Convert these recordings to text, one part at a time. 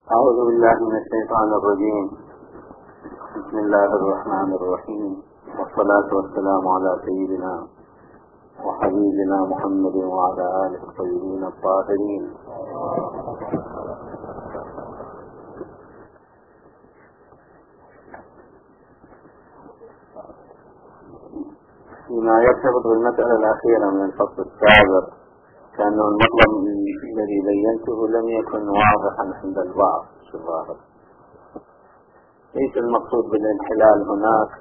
أعوذ بالله من الشيطان الرجيم. بسم الله الرحمن الرحيم، والصلاة والسلام على سيدنا وحبيبنا محمد وعلى آله الطيبين الطاهرين. فيما يرتبط بالمسألة الأخيرة من الفصل السابق، كأنه المطلب الذي بينته لم يكن واضحا عند البعض. ليس المقصود بالانحلال هناك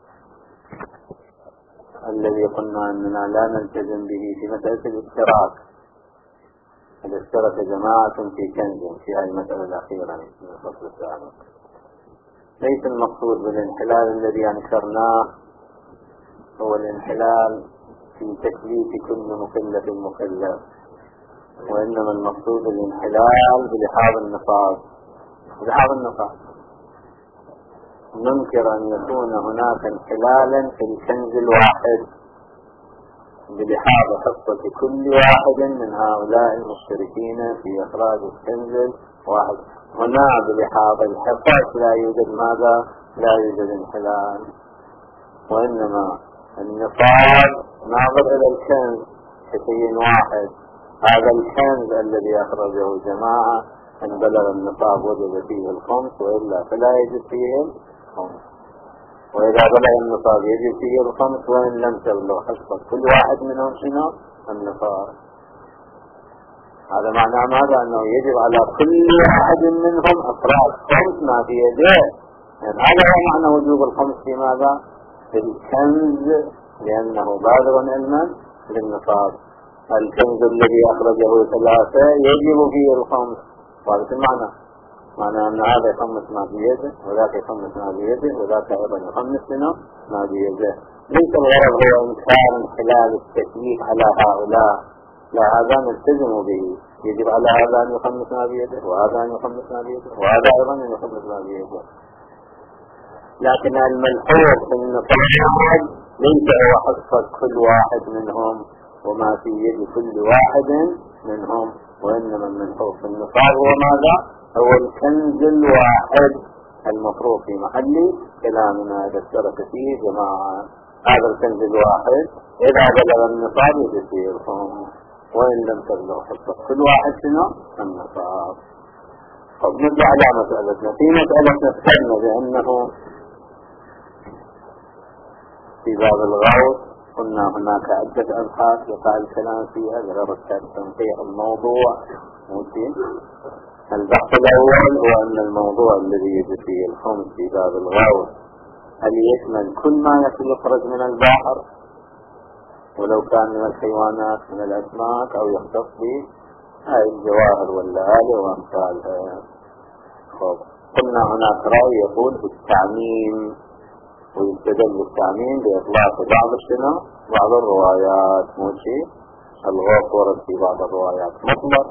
الذي قلنا أننا لا نلتزم به في مسألة الاشتراك. اشترك جماعة في كنز في هذه المسألة الأخيرة من الفصل السابق. ليس المقصود بالانحلال الذي أنكرناه هو الانحلال في تكليف كل مكلف مكلف، وإنما المقصود الانحلال بلحاظ النصاب. بلحاظ النصاب ننكر أن يكون هناك انحلالا في الكنز الواحد بلحاظ حصة كل واحد من هؤلاء المشتركين في إخراج الكنز الواحد. هنا بلحاظ الحصص لا يوجد ماذا؟ لا يوجد انحلال، وإنما النصاب ناظر إلى الكنز كشيء واحد. هذا الكنز الذي أخرجه جماعة أن بلغ النصاب وجد فيه الخمس، وإلا فلا يجد فيه الخمس. وإذا بلغ النصاب يجد فيه الخمس وإن لم تبلغ حصة كل واحد منهم شنو؟ النصاب. هذا معنى ماذا؟ أنه يجب على كل واحد منهم إخراج خمس ما في يده. يعني هذا هو معنى وجوب الخمس في ماذا؟ في الكنز، لأنه بالغ علما للنصاب. الكنز الذي أخرجه ثلاثة يجب فيه الخمس. وهذا المعنى، معنى أن هذا يخمس ما بيده وذاك يخمس ما بيده وذاك أيضا يخمس ما بيده. ليس الغرض هو إنكار انحلال التكليف على هؤلاء، لا، هذا نلتزم به. يجب على هذا أن يخمس ما بيده وهذا أن يخمس ما بيده وهذا أيضا أن يخمس ما بيده. لكن الملحوظ في النصاب ليس هو حصة كل واحد منهم وما في يد كل واحد منهم، وإنما الملحوظ في النصاب هو ماذا؟ هو الكنز الواحد المفروض في محل كلامنا إذا اشترك فيه جماعة. هذا الكنز الواحد إذا بلغ النصاب يجب فيه الخمس، وإن لم تبلغ حصة كل واحد شنو؟ النصاب. طب نرجع على مسألتنا. في مسألتنا ذكرنا بأنه في باب الغوث قلنا هناك عدة أبحاث وقع الكلام فيها لغرض تنقيح الموضوع. البحث الأول هو أن الموضوع الذي يجب فيه الخمس في باب الغوث هل يشمل كل ما يخرج من البحر ولو كان من الحيوانات من الأسماك، أو يختص به هاي الجواهر واللآلئ وأمثالها. قلنا هناك رأي يقول بالتعميم، ويستدل بالتعميم بإطلاق بعض الروايات. موشي الغوث ورد في بعض الروايات مطلق،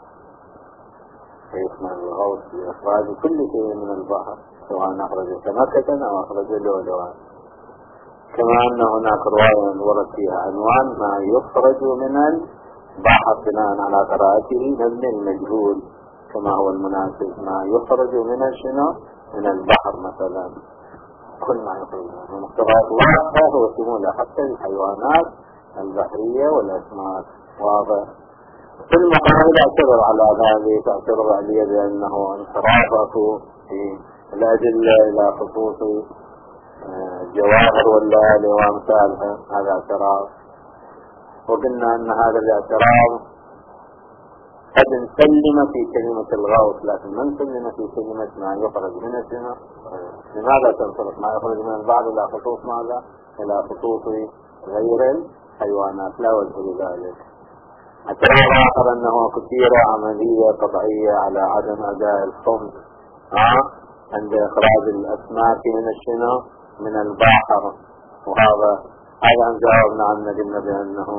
فيشمل الغوث بإخراج كل شيء من البحر سواء أخرج سمكة أو أخرج لؤلؤا. كما أن هناك رواية ورد فيها عنوان ما يخرج من البحر بناء على قراءته مبني المجهول، كما هو المناسب ما يخرج من البحر مثلا. كل ما يخرج من مقتضيات الواقع هو شمول حتى الحيوانات البحرية والأسماك. واضح؟ في المقابل اعتبر على ذلك، اعتبر عليه بأنه انصرافه في الأدلة إلى خصوص الجواهر واللآلئ وأمثالها هذا اعتراف. وقلنا أن هذا الاعتراف قد نسلم في كلمة الغوث، لكن من سلم في كلمة ما يخرج من السنة. لماذا تنصرف ما يخرج من البعض إلى خصوص ماذا؟ إلى خصوص غير الحيوانات، لا وجه لذلك. اعتراف آخر أنه كثير عملية قطعية على عدم أداء الخمس عند إخراج الأسماك من البحر. وهذا أن جاوبنا عن قلنا بأنه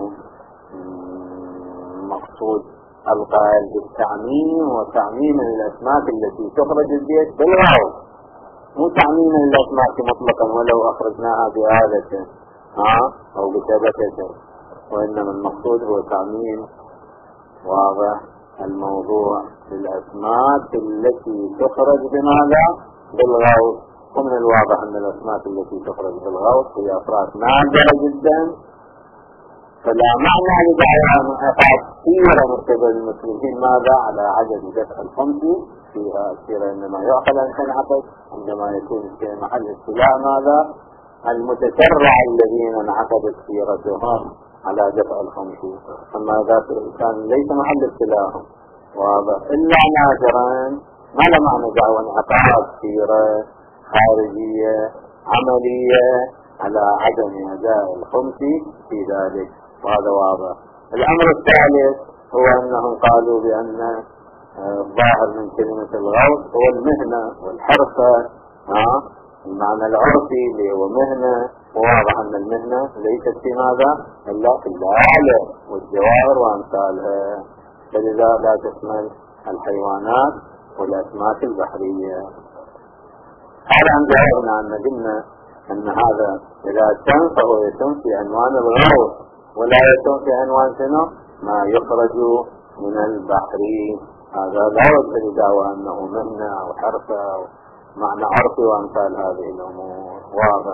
مقصود القائل بالتعميم، وتعميم الأسماك التي تخرج البيت بالغوث، مو تعميم الأسماك مطلقا ولو أخرجناها بآلة أو بشبكة، وإنما المقصود هو تعميم. واضح الموضوع؟ للأسماك التي تخرج بماذا؟ بالغوث. ومن الواضح أن الأسماك التي تخرج بالغوث هي أفراد نادرة جدا، فلا معنى لدعوى أفراد كثيرة من قبل المسلمين ماذا؟ على عدد دفع الخمس فيها كثيرة، إنما يعقل أن تنعقد عندما يكون في محل استيلاء ماذا؟ المتسرع الذين انعقدت سيرتهم على دفع الخمس، أما ذات كان ليس محل استيلاءهم واضح إلا نادرا، ما له معنى دعوى انعقاد سيرة خارجية عملية على عدم أداء الخمس في ذلك، وهذا واضح. الأمر الثالث هو أنهم قالوا بأن الظاهر من كلمة الغوث هو المهنة والحرفة، المعنى العرفي اللي هو مهنة، وواضح أن المهنة ليست في ماذا؟ إلا في الآلة والجواهر وأمثالها، فلذا لا تشمل الحيوانات والأسماك البحرية. هذا عن جوابنا أن قلنا أن هذا إذا تم فهو يتم في عنوان الغوث، ولا يتم في عنوان شنو؟ ما يخرج من البحر. هذا لا وجه لدعوى أنه مهنة أو حرفة أو معنى عرفي وأمثال هذه الأمور، واضح.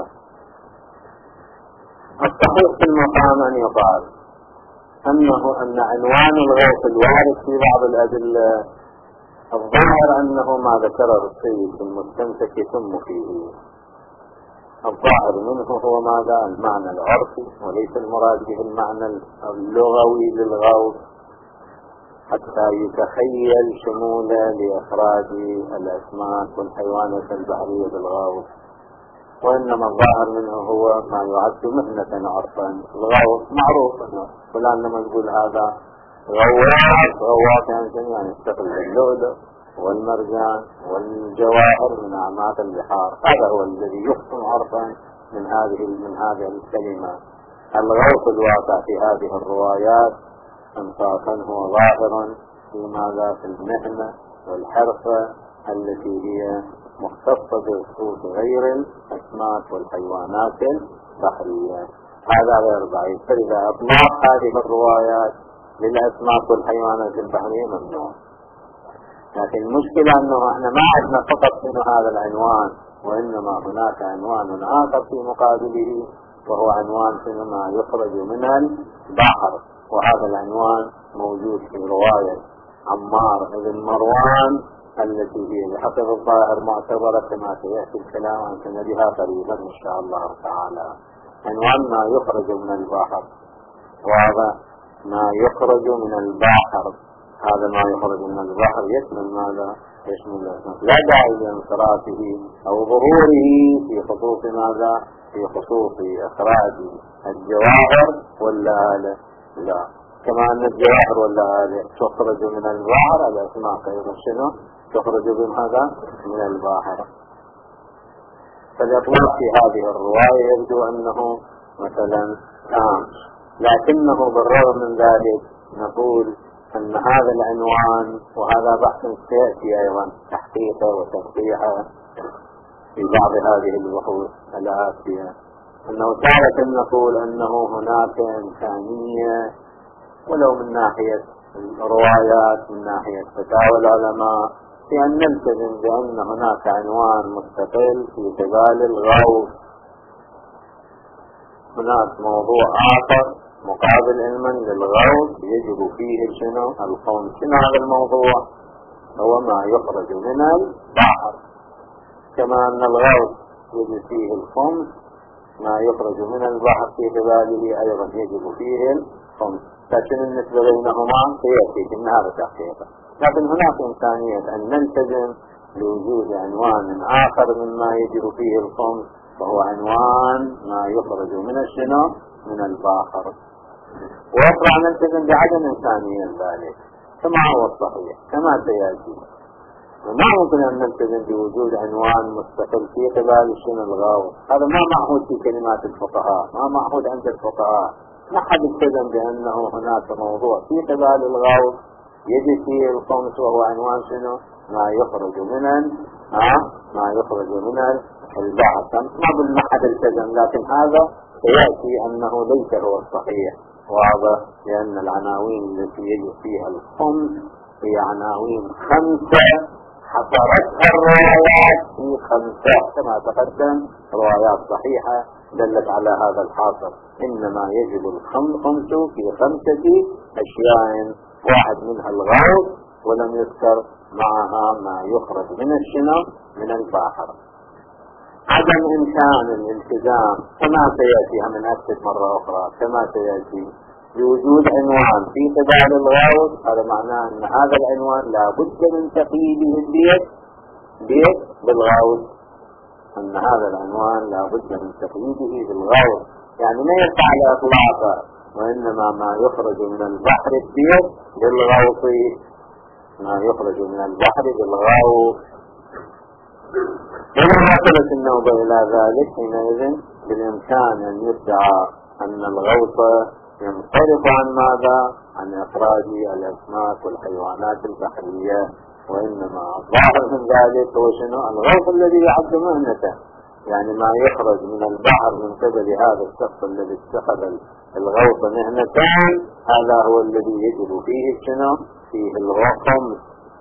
الصحيح في المقام أن يقال أن عنوان الغوث الوارد في بعض الأدلة الظاهر أنه ما ذكره السيد في المستمسك يتم فيه، الظاهر منه هو ماذا؟ المعنى العرفي، وليس المراد به المعنى اللغوي للغوث حتى يتخيل شموله لإخراج الأسماك والحيوانات البحرية بالغوث، وإنما الظاهر منه هو ما يعد مهنة عرفا. الغوث معروف أنه فلان لما يقول هذا غواص يعني يستقل اللؤلؤ والمرجان والجواهر من أعماق البحار، هذا هو الذي يحكم عرفا من هذه الكلمة. الغوث الواقع في هذه الروايات انصافا هو ظاهر في ماذا؟ في المهنة والحرفة التي هي مختصة بخصوص غير الأسماك والحيوانات البحرية، هذا غير ضعيف. فإذا أطلاق هذه الروايات للأسماك والحيوانات البحرية ممنوع، لكن المشكلة أنه احنا ما عندنا فقط من هذا العنوان، وإنما هناك عنوان آخر في مقابله، وهو عنوان ما يخرج من البحر، وهذا العنوان موجود في رواية عمار بن مروان التي هي بحسب الظاهر معتبرة كما سيأتي الكلام عن سندها قريبا إن شاء الله تعالى. عنوان ما يخرج من البحر، وهذا ما يخرج من البحر، هذا ما يخرج من البحر يشمل ماذا؟ يشمل لا داعي لانصرافه أو ظهوره في خصوص ماذا؟ في خصوص إخراج الجواهر والآلة، لا، كما أن الجواهر والآلة تخرج من البحر، الأسماك أيضا شنو؟ تخرج بماذا؟ من البحر. فالإطلاق في هذه الرواية يبدو أنه مثلا تام، لكنه بالرغم من ذلك نقول أن هذا العنوان، وهذا بحث سيأتي أيضا تحقيقه وتوضيحه في بعض هذه البحوث الآتية، أنه تارة نقول أنه هناك إمكانية ولو من ناحية الروايات من ناحية فتاوى العلماء في أن نلتزم بأن هناك عنوان مستقل في قبال الغوث، هناك موضوع آخر مقابل علما للغوث يجب فيه شنو؟ الخمس. شنو هذا الموضوع؟ هو ما يخرج من البحر، كما أن الغوث يجب فيه الخمس، ما يخرج من البحر في قباله أيضا يجب فيه الخمس، لكن النسبة بينهما سيأتي في هذا تحقيقه. لكن هناك إمكانية أن نلتزم لوجود عنوان آخر مما يجب فيه الخمس، وهو عنوان ما يخرج من الشنو؟ من البحر، ويطلع نلتزم بعدم إمكانية ذلك كما هو الصحيح كما سيأتي. وما ممكن أن نلتزم بوجود عنوان مستقل في قبال الشنو؟ الغوث. هذا ما معهود في كلمات الفقهاء، ما معهود عند الفقهاء، ما حد التزم بأنه هناك موضوع في قبال الغوث يجب فيه الخمس، وهو عنوان شنو؟ ما يخرج من البحر. ما بالمحد التزم، لكن هذا سيأتي أنه ليس هو الصحيح، واضح، لأن العناوين التي يجب فيها الخمس في عناوين 5 حصرتها الروايات في 5 كما تقدم روايات صحيحة دلت على هذا الحاصر. إنما يجب الخمس في 5 أشياء، واحد منها الغوث، ولم يذكر معها ما يخرج من الشنو من البحر. عدم إمكان الالتزام كما سيأتي، من أكد مرة أخرى كما سيأتي، بوجود عنوان في قبال الغوث، هذا معناه أن هذا العنوان لا بد من تقييده البيت بالغوث، أن هذا العنوان لا بد من تقييده بالغوث، يعني ما يرفع على إطلاقه، وإنما ما يخرج من البحر البيت بالغوث، ما يخرج من البحر بالغوث. وإذا وصلت النوبة إلى ذلك حينئذ بالإمكان أن يدعى أن الغوث ينصرف عن ماذا؟ عن إخراج الأسماك والحيوانات البحرية، وإنما الظاهر من ذلك هو شنو؟ الغوث الذي يعد مهنته، يعني ما يخرج من البحر من قبل هذا الشخص الذي اتخذ الغوث مهنتان، هذا هو الذي يجب فيه شنو؟ فيه الخمس.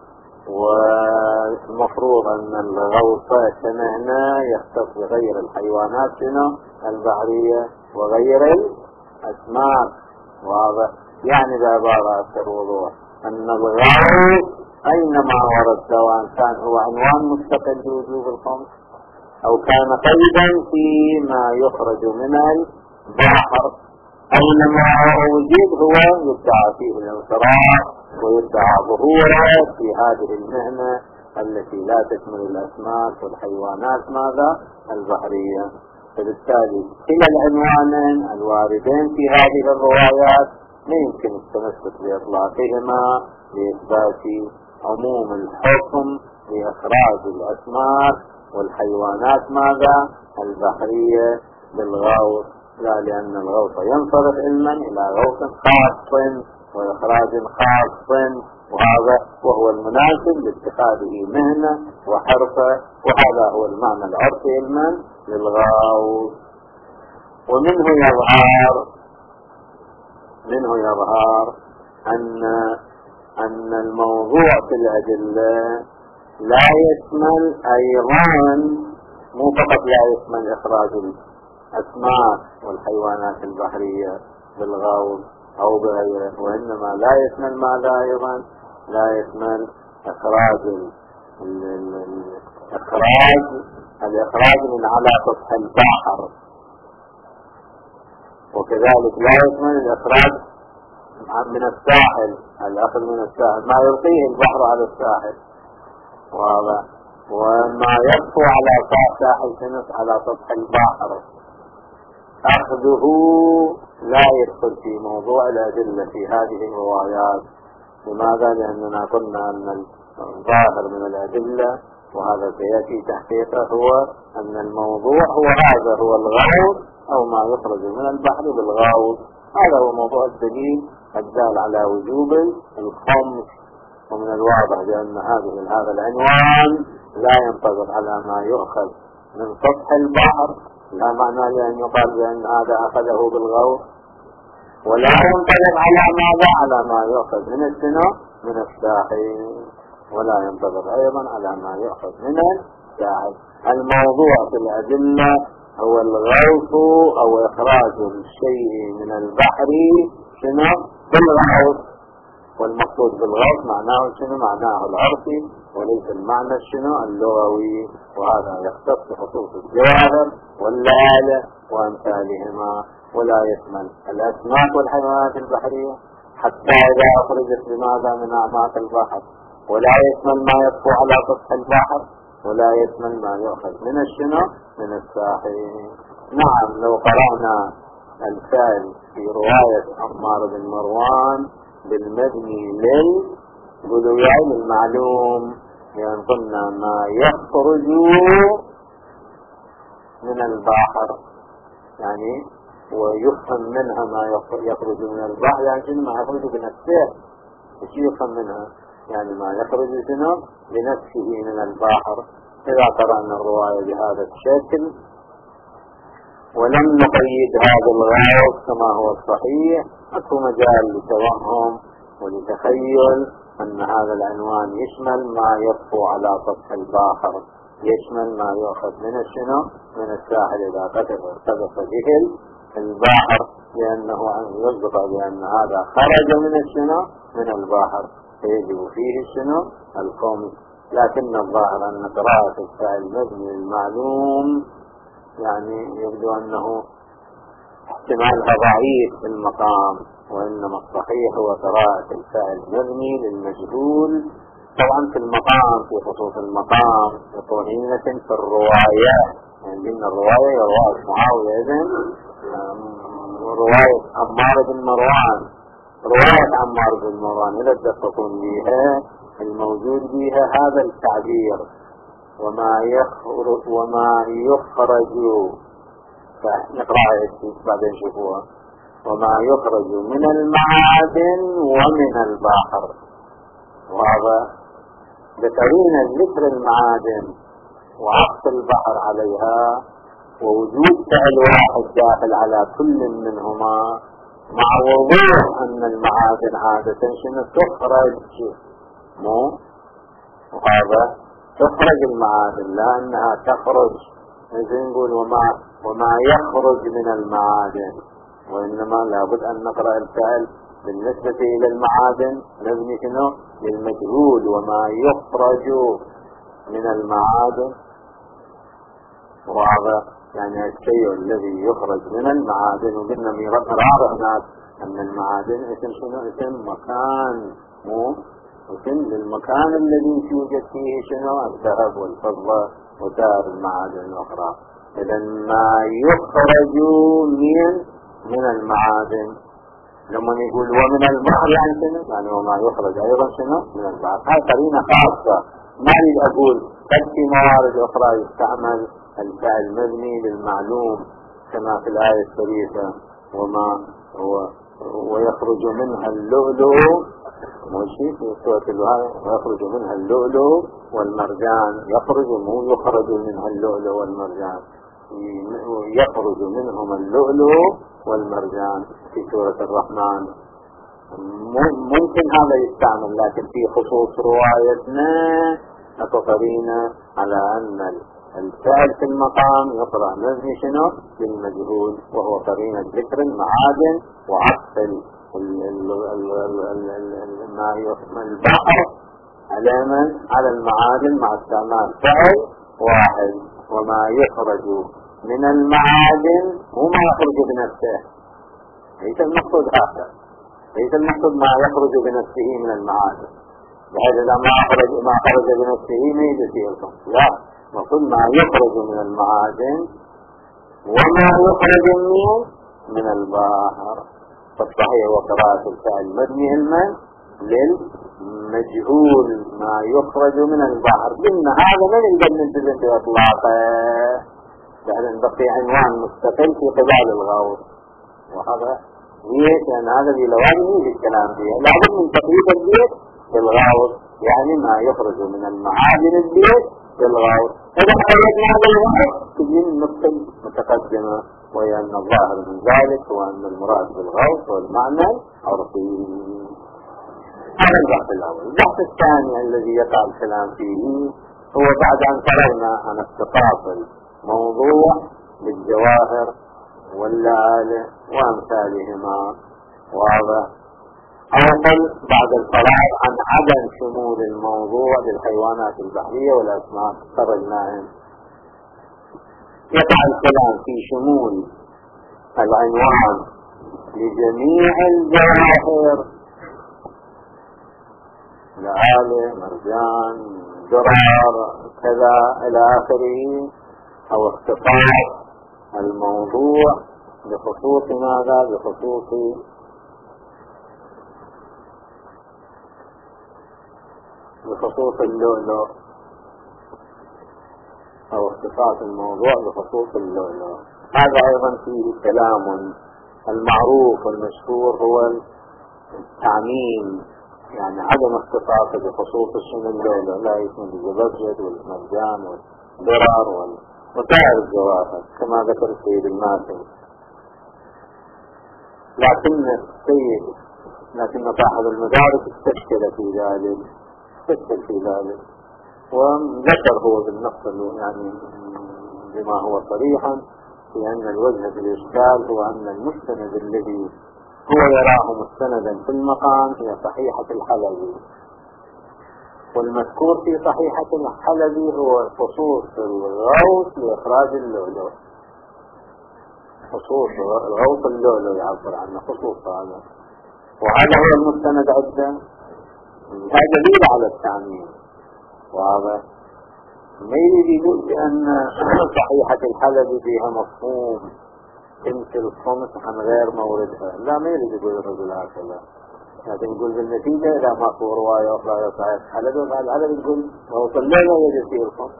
والمفروض أن الغوث كمهنة يختص بغير الحيوانات شنو؟ البحرية وغير الأسماك. واضح؟ يعني بعبارة أكثر وضوح أن الغوث أينما ورد، سواء كان هو عنوان مستقل بوجوب الخمس أو كان قيدا فيما يخرج من البحر، أينما وجد هو يدعى فيه الانصراف ويدعى ظهوره في هذه المهنة التي لا تشمل الأسماك والحيوانات ماذا؟ البحرية. فبالتالي كلا العنوانين الواردين في هذه الروايات لا يمكن التمسك بإطلاقهما لإثبات عموم الحكم لإخراج الأسماك والحيوانات ماذا؟ البحرية بالغوث، لا، لأن الغوث ينصرف علما إلى غوث خاص وإخراج خاص، وهذا وهو المناسب لاتخاذه مهنة وحرفة، وهذا هو المعنى العرفي علما للغوث. ومنه يظهر أن الموضوع في الأدلة لا يشمل أيضا، مو فقط لا يشمل إخراج الأسماك والحيوانات البحرية بالغوث أو بغيره، وإنما لا يشمل ماذا أيضا؟ لا يشمل الإخراج من على سطح البحر، وكذلك لا يشمل الإخراج من الساحل، الأخذ من الساحل ما يلقيه البحر على الساحل، وما يبقى على ساحل شمس على سطح البحر أخذه لا يدخل في موضوع الأدلة في هذه الروايات. لماذا؟ لأننا قلنا أن الظاهر من الأدلة، وهذا سيأتي تحقيقه، هو أن الموضوع هو هذا، هو الغوث أو ما يخرج من البحر بالغوث، هذا هو موضوع الدليل الدال على وجوب الخمس. ومن الواضح بأن هذا العنوان لا ينطبق على ما يؤخذ من سطح البحر، لا معنى لأن يقال بأن هذا أخذه بالغوث، ولا ينطبق على ماذا؟ على ما يؤخذ من السنة من الساحل، ولا ينطبق أيضا على ما يؤخذ من الساحل. الموضوع في الأدلة هو الغوث أو إخراج الشيء من البحر شنو؟ بالغوث، والمقصود بالغوث معناه شنو؟ معناه العرفي وليس المعنى شنو؟ اللغوي، وهذا يختص بخصوص الجواهر واللآلة وأمثالهما، ولا يشمل الأسماك والحيوانات البحرية حتى إذا أخرجت لماذا من أعماق البحر، ولا يشمل ما يطفو على سطح البحر، ولا يشمل ما يؤخذ من الشنو؟ من الساحل. نعم، لو قرأنا الفعل في رواية عمار بن مروان بالمبني للبلويين المعلوم، يعني قلنا ما يخرج من البحر، يعني ويفهم منها ما يخرج من البحر، يعني ما يخرج بنفسه، ايش يفهم منها؟ يعني ما يخرج بنفسه من البحر. إذا قرأنا الرواية بهذا الشكل ولم نقيد هذا الغوث كما هو الصحيح، أكو مجال لتوهم ولتخيل أن هذا العنوان يشمل ما يطفو على سطح البحر، يشمل ما يؤخذ من الشنو؟ من الساحل إذا قذف به البحر، لأنه يصدق بأن هذا خرج من الشنو؟ من البحر، فيجب فيه الشنو؟ القوم. لكن الظاهر أن قراءة الفاعل المبني المعلوم يعني يبدو أنه احتمالها ضعيف في المقام، وإنما الصحيح هو قراءة الفاعل المبني للمجهول. طبعا في المقام، في خصوص المقام بطولينة في الروايات، يعني من الرواية رواية معاوية إذن رواية عمار بن مروان، رواية عمار بن مروان إذا تتفقون بها الموجود بها هذا التعبير وما يخرج، نقرأ بعدين شوفوها، وما يخرج من المعادن ومن البحر. وهذا بقرينة ذكر المعادن وعطف البحر عليها ووجود فعل واحد داخل على كل منهما، مع وضوح أن المعادن عادة شنو تخرج، وهذا تخرج المعادن لا أنها تخرج. نجي نقول وما يخرج من المعادن، وإنما لابد أن نقرأ الفعل بالنسبة إلى المعادن نبني شنو؟ للمجهول، وما يخرج من المعادن، وهذا يعني الشيء الذي يخرج من المعادن. وقلنا مرارا هناك أن المعادن اسم شنو؟ اسم مكان، اسم للمكان الذي يوجد فيه شنو؟ الذهب والفضة وسائر المعادن الأخرى. إذا ما يخرج من المعادن، لما يقول ومن البحر يعني شنو؟ يعني وما يخرج أيضا شنو؟ من البحر. هذه قرينة خاصة، ما أريد أقول قد في موارد أخرى يستعمل الفعل المبني للمعلوم كما في الآية الشريفة ويخرج منها اللؤلؤ، ماشي في سورة ويخرج منها اللؤلؤ والمرجان، يخرج مو يخرج منها اللؤلؤ والمرجان، يخرج منهم اللؤلؤ والمرجان في سورة الرحمن. ممكن هذا يستعمل، لكن في خصوص روايتنا قرينة على أن الفعل في المقام يقرأ مبني شنو؟ للمجهول، وهو قرينة ذكر المعادن وعطف ما يسمى البحر على المعادن مع استعمال فعل واحد. وما يخرج من المعادن وما يخرج بنفسه، ليس المقصود هذا، ليس المقصود ما يخرج بنفسه من المعادن، بحيث إذا ما خرج بنفسه ما يجزيكم، لا، المقصود ما يخرج من المعادن وما يخرج من البحر. فالصحيح هو قراءة الفعل مبني للمجهول ما يخرج من البحر. قلنا هذا من الجنة بإطلاقه، لأن بقي عنوان مستقل في قبال الغوث، وهذا ليش؟ لأن هذا بلوانه في الكلام فيه لابد من تقريب البيت بالغوث، يعني ما يخرج من المعادن البيت بالغوث. إذا خرجنا هذا الغوث تجين النقطة متقدمة، وهي أن الظاهر من ذلك هو أن المراد بالغوث والمعنى العرفي. هذا البحث الأول. البحث الثاني الذي يقع الكلام فيه هو بعد أن قررنا عن اختصاص الموضوع بالجواهر واللآلئ وأمثالهما، وهذا أوصل بعد الفراغ عن عدم شمول الموضوع للحيوانات البحرية والأسماك خرجناهم. يقع الكلام في شمول العنوان لجميع الجواهر، لآلئ، مرجان، درر، كذا إلى آخره، أو اختصاص الموضوع بخصوص ماذا؟ بخصوص اللؤلؤ، أو اختصاص الموضوع بخصوص اللؤلؤ. هذا أيضا فيه كلام. المعروف والمشهور هو التعميم، يعني عدم اختصاصه بخصوص الشمل اللؤلؤ، لا يكون بالزبرجد والمرجان والدرر وسائر الجواهر كما ذكر السيد الماسي. لكن السيد لكن صاحب المدارك استشكل في ذلك وذكر هو بالنص يعني بما هو صريحا في أن الوجه في الإشكال هو أن المستند الذي هو يراه مستندا في المقام هي صحيحة الحلبي، والمذكور في صحيحة الحلبي هو خصوص الغوث لإخراج اللؤلؤ، خصوص الغوث اللؤلؤ يعبر عنه خصوص هذا، وهذا هو المستند عنده. هذا دليل على التعميم، وهذا ما يريد يقول بأن صحيحة الحلبي فيها مفهوم تمثل الخمس عن غير موردها، لا ما يريد يقول الرجل هكذا، لكن يقول بالنتيجة إذا ما هو رواية أخرى صحيح الحلبي فالحلبي يقول غوث اللؤلؤ يجب فيه الخمس،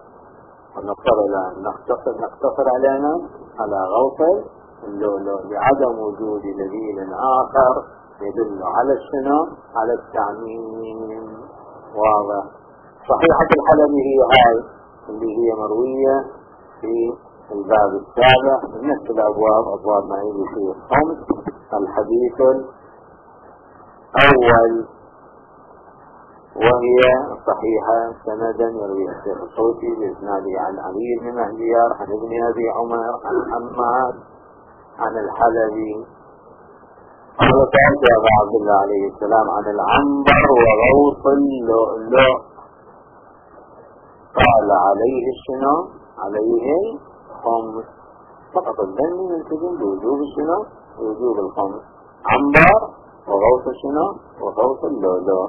ونقتصر علينا على غوث اللؤلؤ لعدم وجود دليل آخر يدل على الشنو على التعميم. واضح. صحيحة الحلبي هي هاي اللي هي مروية في الباب السابع من نفس الأبواب ما يجي فيه الخمس. الحديث الأول وهي صحيحة سندا يرويها الشيخ الصوتي بإسناده عن علي بن مهديار عن ابن أبي عمر عن حماد عن الحلبي قال سألت أبا عبد الله عليه السلام عن العنبر وغوص اللؤلؤ قال عليه الشنو عليه الخمس، فقط الظن يلتزم بوجوب الشنو بوجوب الخمس، عنبر وغوص الشنو وغوص اللؤلؤ.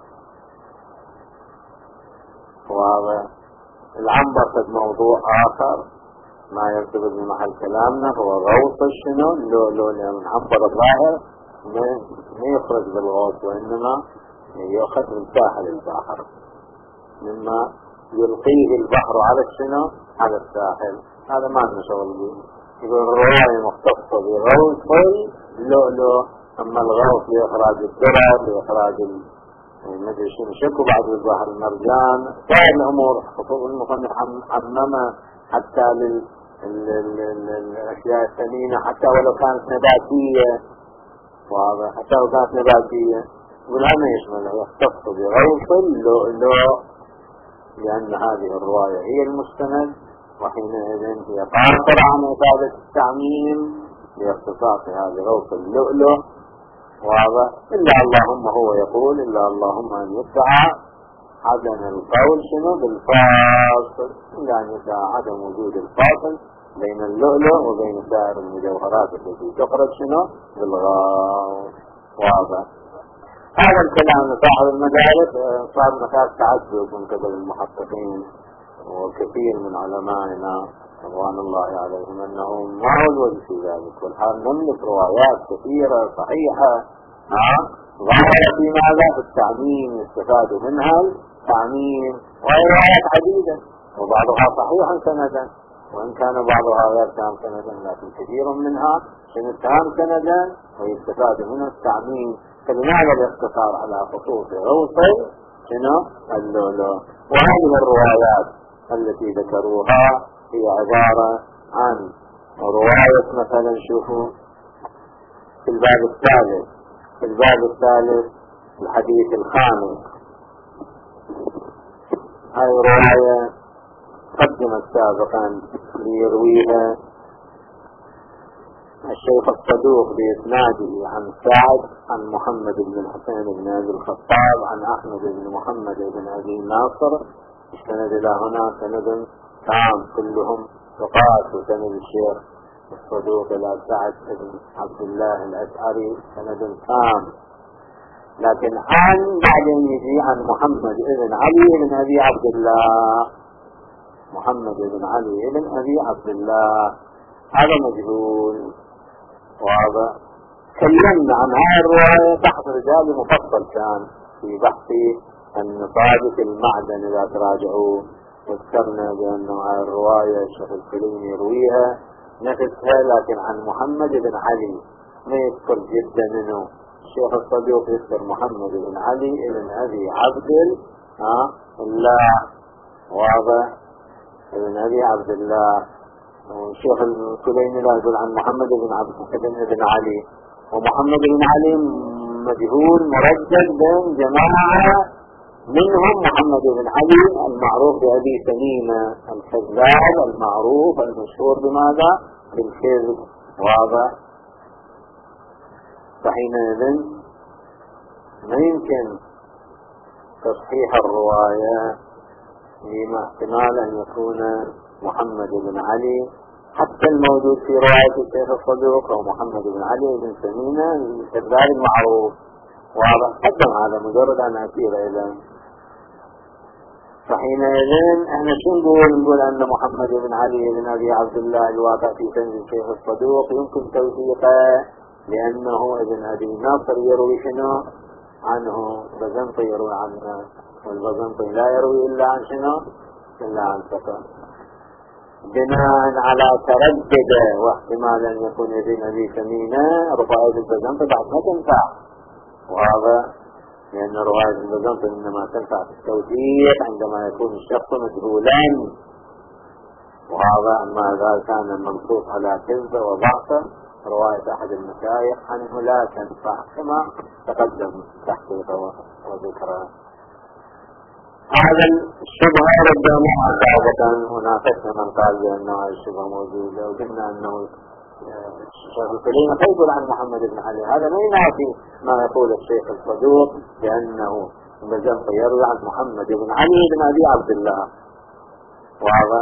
وهذا العنبر قد موضوع آخر ما يرتبط بمحل كلامنا هو غوص الشنو اللؤلؤ، لأن العنبر الظاهر ما يخرج بالغوص وإنما يأخذ من ساحل البحر مما يلقيه البحر على الشنو على الساحل، هذا ما عندنا شغل به. يقول الرواية مختصة بغوص اللؤلؤ، أما الغوص لإخراج الدرر لإخراج مدري شنو شكو بعد البحر المرجان سائر الأمور خطوط المصنف عممها حتى للأشياء الثمينة حتى ولو كانت نباتية، وهذا حتى لو كانت نباتية يقول هذا يشملها يختص بغوص اللؤلؤ لأن هذه الرواية هي المستند، وحينئذ هي قاصرة عن إفادة التعميم لاختصاصها بغوص اللؤلؤ. وهذا إلا اللهم هو يقول إلا اللهم أن يدعى عدم القول شنو بالفاصل، إلا أن يدعى عدم وجود الفاصل بين اللؤلؤ وبين سائر المجوهرات التي تخرج شنو بالغاص. وهذا هذا الكلام صاحب المدارس صار مسار تعجب من قبل المحققين وكثير من علمائنا رضوان الله عليهم أنهم ما هو الوجه في ذلك، والحال نملك روايات كثيرة صحيحة ظاهرة في ماذا في التعميم يستفاد منها التعميم، وهي روايات عديدة وبعضها صحيحا سندا وإن كان بعضها غير تام سندا، لكن كثير منها شنو تام سندا ويستفاد منها التعميم. فلماذا الاقتصار على خصوص غوص شنو اللؤلؤ؟ وهذه الروايات التي ذكروها هي عبارة عن رواية مثلا شوفوا في الباب الثالث الحديث الخامس، هاي رواية قدمت سابقا ليرويها الشيخ الصدوق بإسناده عن سعد عن محمد بن الحسين بن أبي الخطاب عن أحمد بن محمد بن أبي ناصر، السند إلى هنا سند تام كلهم ثقات، وسند الشيخ الصدوق إلى سعد بن عبد الله الأشعري سند تام، لكن عن بعدين يجي عن محمد بن علي بن أبي عبد الله، محمد بن علي بن أبي عبد الله هذا مجهول. وهذا تكلمنا عن هذه الرواية تحت رجال مفصل كان في بحث النصابة المعدن إذا تراجعوا، وذكرنا بأنه هذه الرواية الشيخ الكليني يرويها نفسها لكن عن محمد بن علي ما يذكر جدا منه، الشيخ الصدوق يذكر محمد بن علي بن أبي عبد الله، واضح بن أبي عبد الله. الشيخ الكليني لا يقول عن محمد بن علي، ومحمد بن علي مجهول مردد بين جماعة منهم محمد بن علي المعروف بأبي تميمة الكذاب المعروف المشهور بماذا؟ بالكذب. واضح؟ فحينئذ ما يمكن تصحيح الرواية لما احتمال أن يكون محمد بن علي حتى الموجود في رواية الشيخ الصدوق أو محمد بن علي بن تميمة الكذاب المعروف. واضح؟ قدم هذا مجرد أن أشير إليه. فحينئذ احنا شو نقول أن محمد بن علي بن أبي عبد الله الواقع في كنز الشيخ الصدوق يمكن توثيقه لأنه ابن أبي نصر يروي شنو عنه؟ بزنطي يروي عنه، والبزنطي لا يروي إلا عن شنو؟ إلا عن ثقة. بناء على تردد واحتمال أن يكون ابن أبي تميمة رواية البزنطي بعد ما تنفع. وهذا لأن رواية البزنطي إنما تنفع في التوثيق عندما يكون الشخص مجهولا، وهذا أما إذا كان منصوص على كذبه وضعفه رواية أحد المشايخ عنه لا تنفع كما تقدم تحقيقه وذكره. هذا الشبهة ربما سابقا وناقشنا من قال بأنه هذه الشبهة موجودة، وقلنا أنه الشيخ الكليني يقول عن محمد بن علي هذا ما ينافي ما يقول الشيخ الصدوق بأنه بزنطي يروي عن محمد بن علي بن أبي عبد الله. وهذا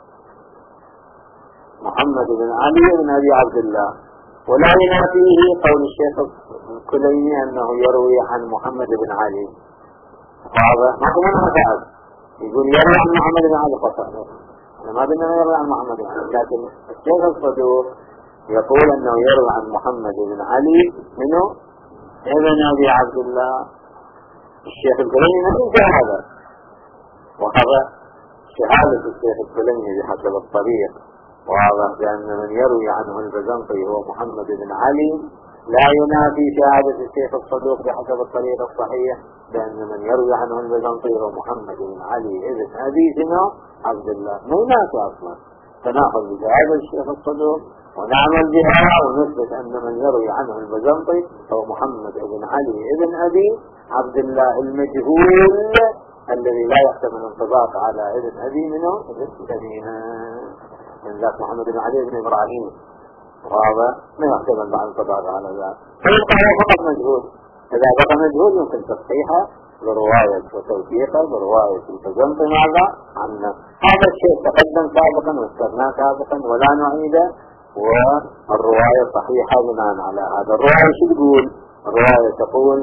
محمد بن علي بن أبي عبد الله، ولا ينافيه قول الشيخ الكليني أنه يروي عن محمد بن علي. هذا ما هو منافع، يقول يروي عن محمد بن علي فقط، ما بدنا يروي عن محمد بن علي. لكن الشيخ الصدوق يقول أنه يروي عن محمد بن علي منه ابن أبي عبد الله. الشيخ الكليني نفسه هذا، وهذا شهادة الشيخ الكليني بحسب الطريق. وهذا بأن من يروي عنه البزنطي هو محمد بن علي لا ينافي شهادة الشيخ الصدوق بحسب الطريق الصحيح بأن من يروي عنه البزنطي هو محمد بن علي ابن أبي عبد الله. ما ينافي أصلا، فنأخذ بشهادة الشيخ الصدوق ونعمل بها ونثبت أن من يروي عنه البزنطي هو محمد بن علي ابن أبي عبد الله المجهول الذي لا يحتمل انطباق على ابن أبي منه ابن تميمة من ذات محمد بن علي بن إبراهيم. وهذا ما يحتمل بعد انطباق على ذلك، فيبقى هو فقط مجهول. إذا بقى مجهول يمكن تصحيحه برواية وتوثيقه برواية البزنطي ماذا عنه. هذا الشيء تقدم سابقا واذكرناه سابقا ولا نعيده، والرواية صحيحة بناء على هذا. الرواية شو تقول؟ الرواية تقول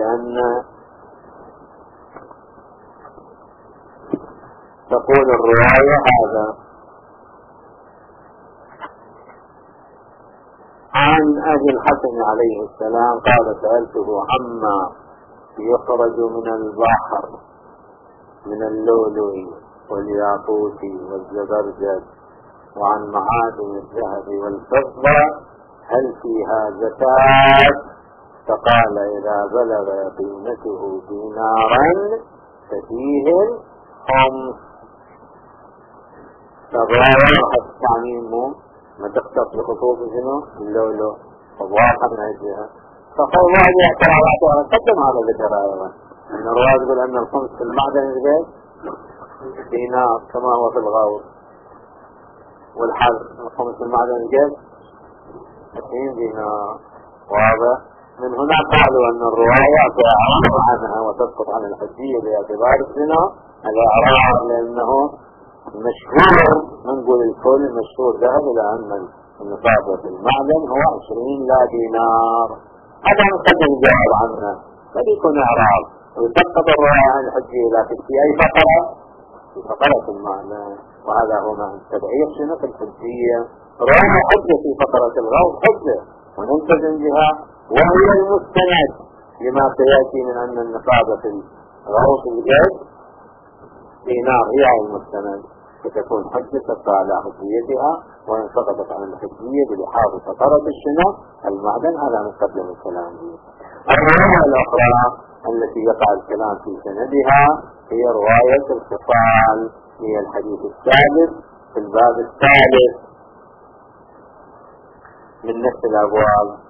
تقول الرواية هذا عن أبي الحسن عليه السلام قال سألته عما يخرج من البحر من اللؤلؤ والياقوت والزبرجد وعن معادن الذهب والفضة هل فيها زكاة؟ فقال إذا بلغ قيمته دينارا ففيه الخمس. فالرواية التعميم ما تختص بخطوط شنو؟ اللؤلؤ وضواحة من أجلها. فقال واحد اعتراض قدم هذا ذكر أيضا أن الرواية يقول أن الخمس في المعدن الزبيب دينار كما هو في الغوث، والحل الخمس في المعدن الجد 20 دينار. وهذا من هنا قالوا أن الرواية تعرض عنها وتسقط عن الحجية باعتبار الزنا الإعراض، لأنه مشهور نقول الكل مشهور ذهب إلى أن النصاب في المعدن هو 20 لا دينار. هذا نقدم الجواب عنه قد يكون إعراض ويسقط الرواية عن الحجية، لكن في أي فقرة؟ في فقرة المعنى، وهذا هو معنى التبعير شنو في الحجية. رواية حجة في فقرة الغوث حجة ونلتزم بها، وهي المستند لما سيأتي من أن النصاب في الغوث الجد دينار هي المستند، فتكون حجة على حجيتها وإن سقطت عن الحجية بلحاظ فقرة الشنو المعدن. هذا نقدم الكلام به. الرواية الأخرى التي يقع الكلام في سندها هي رواية الخصال، هي الحديث الثالث في الباب الثالث من نفس الأبواب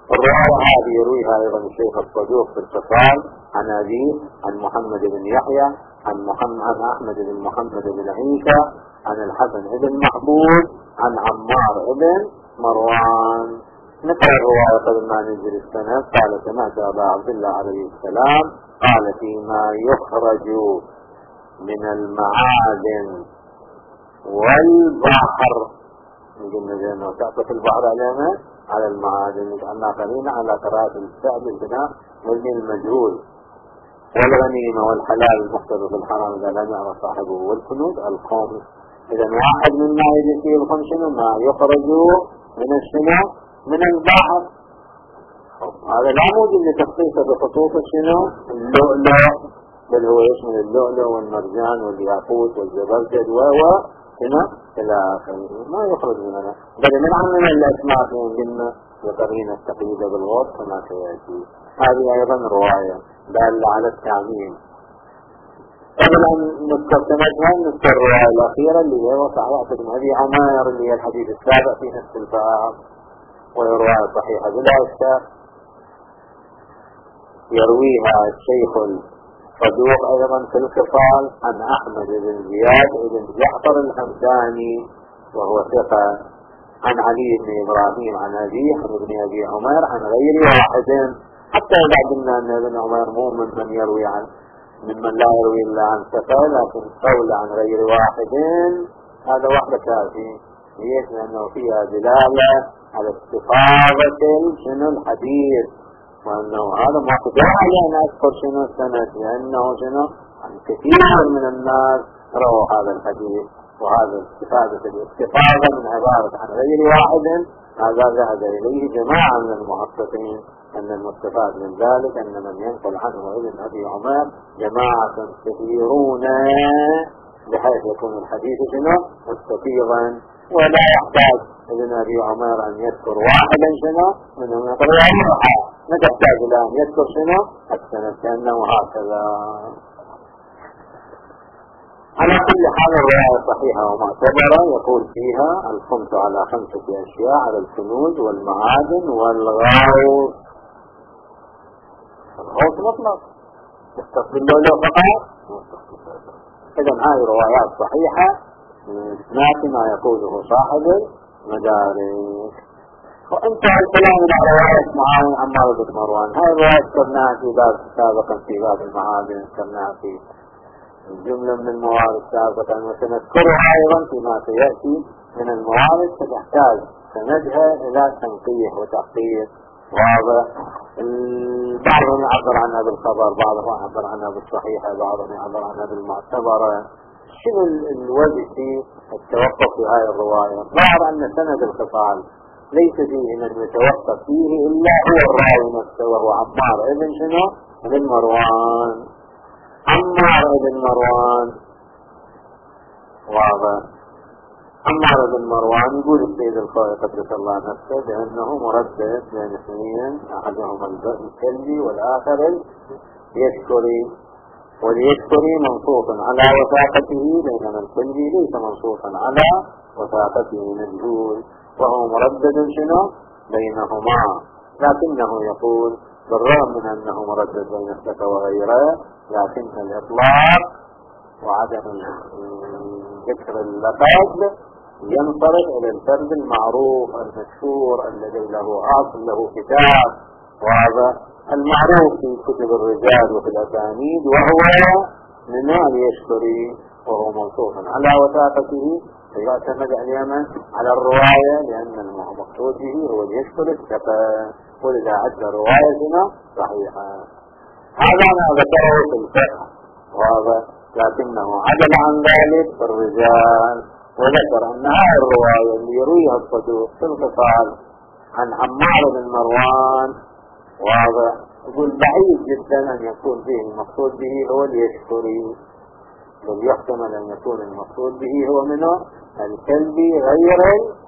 الرواية هذه يرويها أيضا الشيخ الصدوق في الخصال عن أبيه عن محمد بن يحيى عن أحمد بن محمد بن عيسى عن الحسن بن محبوب عن عمار بن مروان. نقرأ الرواية قبل ما ننزل السند. قال سمعت أبا عبد الله عليه السلام قال فيما يخرج من المعادن والبحر، قلنا لأنه تعطف البحر علينا على المعادن، لأننا خلينا على قراءة السعد البناء والمن المجهول، والغنيمة والحلال المختلف الحرام إذا لم يعرف صاحبه، والكنوز الخمس. إذا واحد مما يجي فيه الخمس ما يخرج من الشنو من البحر. هذا لا موجود لتخصيصه بخطوط الشنو اللؤلؤ، بل هو يشمل اللؤلؤ والمرجان والياقوت والزبرجد هنا إلى آخره، ما يخرج منها. بل من عمنا الأسماء قلنا وقرين التقييد بالغوث كما سيأتي. هذه أيضا رواية دالة على التعميم. قبل أن نذكر سندها نذكر الرواية الأخيرة اللي هي صحيحة بن أبي عمير اللي هي الحديث السابع في نفس الباب، وهي رواية صحيحة بلا شك يرويها الشيخ الصدوق أيضا في الخصال عن أحمد بن زياد بن جعفر الحمداني وهو ثقة، عن علي بن إبراهيم عن أبيه عن ابن أبي عمير عن غير واحد، حتى إذا قلنا أن ابن عمير مو من يروي عن ممن لا يروي إلا عن ثقة، لكن قول عن غير واحد هذا وحده كافي. ليش؟ لأنه فيها دلالة على استفاضة شنو الحديث، وأنه هذا ما قدر عليه أن أذكر شنو السند، لأنه شنو كثير من الناس رووا هذا الحديث، وهذا الاستفاضة من عبارة عن غير واحد هذا ذهب إليه جماعة من المحققين أن المستفاد من ذلك أن من ينقل عنه ابن أبي عمير جماعة كثيرون، بحيث يكون الحديث شنو مستفيضا، ولا يحتاج ابن أبي عمير أن يذكر واحدا شنو منهم يقول ما تحتاج إلى أن يذكر شنو السند، كأنه هكذا. على كل حال الرواية صحيحة ومعتبرة، يقول فيها الخمس على 5 أشياء: على الكنوز والمعادن والغوث. الغوث مطلق يختص باللؤلؤ فقط. إذا هذه روايات صحيحة نفس ما يقوله صاحب المدارك. وانتهى الكلام إلى رواية معاوية عمار بن مروان. هاي الرواية ذكرناها في باب سابقا في باب المعادن، ذكرناها في جملة من الموارد سابقا، وسنذكرها أيضا فيما سيأتي من الموارد، فتحتاج سندها إلى تنقيح وتحقيق واضح. بعضهم يعبر عنها بالخبر، بعضهم يعبر عنها بالصحيحة، بعضهم يعبر عنها بالمعتبرة. شنو الوجه في التوقف في هذه الرواية؟ ظهر أن سند الخصال ليس فيه من يتوقف فيه إلا هو الراوي نفسه، وهو عمار ابن شنو ابن مروان. عمار ابن مروان واضح. عمار بن مروان يقول السيد الخوي قدس الله نفسه بأنه مردد بين اثنين، أحدهما الكلبي والآخر اليشكري، واليشكري منصوص على وثاقته بينما الكلبي ليس منصوصا على وثاقته مجهول، وهو مردد شنو بينهما، لكنه يقول بالرغم من أنه مردد بين الثقة وغيره، لكن الإطلاق وعدم ذكر اللقب ينصرف إلى الفرد المعروف المشهور الذي له أصل له كتاب، وهذا المعروف في كتب الرجال وفي الأسانيد، وهو من اليشكري، وهو منصوص على وثاقته، فيعتمد اليمن على الرواية لأن المقصود به هو اليشكري الثقة، ولذا عد روايتنا صحيحة. هذا ما ذكره في الفقه، وهذا لكنه عدل عن ذلك في الرجال، وذكر أن هذه الرواية اللي يرويها الصدوق في الخصال عن عمار بن مروان واضح، يقول بعيد جدا أن يكون فيه المقصود به هو اليشكري، بل يحتمل أن يكون المقصود به هو منه الكلبي غير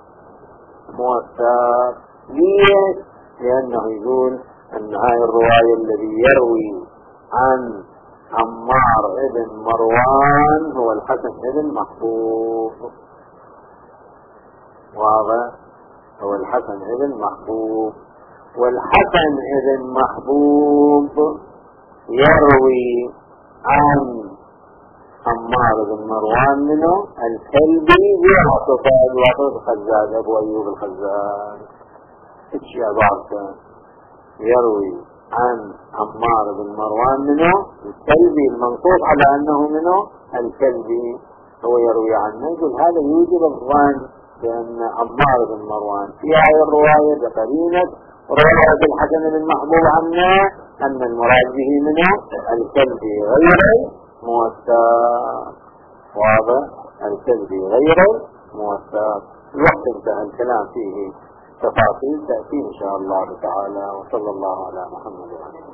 الموثق. ليش؟ لأنه يقول أن هذه الرواية الذي يروي عن عمار ابن مروان هو الحسن ابن محبوب، واضح، هو الحسن ابن محبوب. والحسن ابن محبوب يروي عن عمار بن مروان منه الكلبي وعطف الخزاز ابو ايوب الخزاز. اشياء بعض يروي عن عمار بن مروان منه الكلبي المنصوص على انه منه الكلبي، هو يروي عنه. يقول هذا يوجب الظن بان عمار بن مروان في هذه الرواية بقرينة رواية الحسن بن محبوب عنه ان المراد به منه الكلبي غير موثق. واضح؟ الكلبي غير موثق. الوقت انتهى الكلام فيه تفاصيل تأتي إن شاء الله تعالى. وصلى الله على محمد وعلى